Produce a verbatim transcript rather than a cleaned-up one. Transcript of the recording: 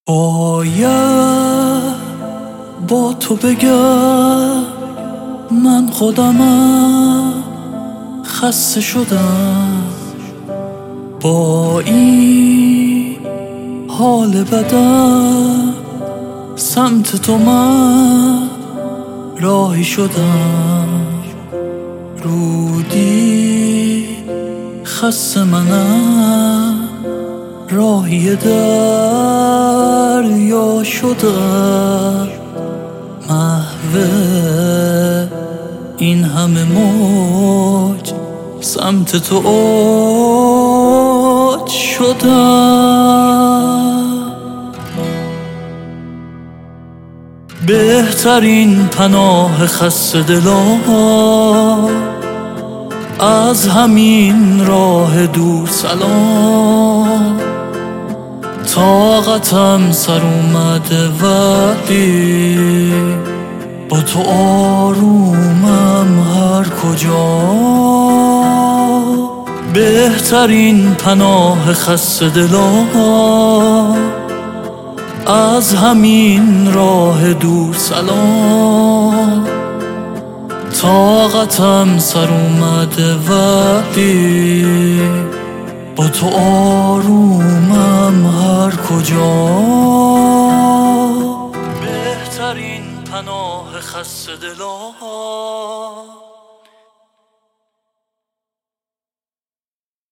باید با تو بگم من خودمم خسته شدم با این حال بدم. سمت تو من راهی شدم، رودی خسته منم، راهی دریا شدم. محو این همه موج سمت تو اوج شدم. بهترین پناه خسته دلان از همین راه دور سلام. طاقتم سر اومده وقتی با تو آرومم هر کجا. بهترین پناه خسته دلان از همین راه دور سلام. طاقتم سر اومده وقتی با تو آرومم هر کجا. بهترین پناه خسته دلان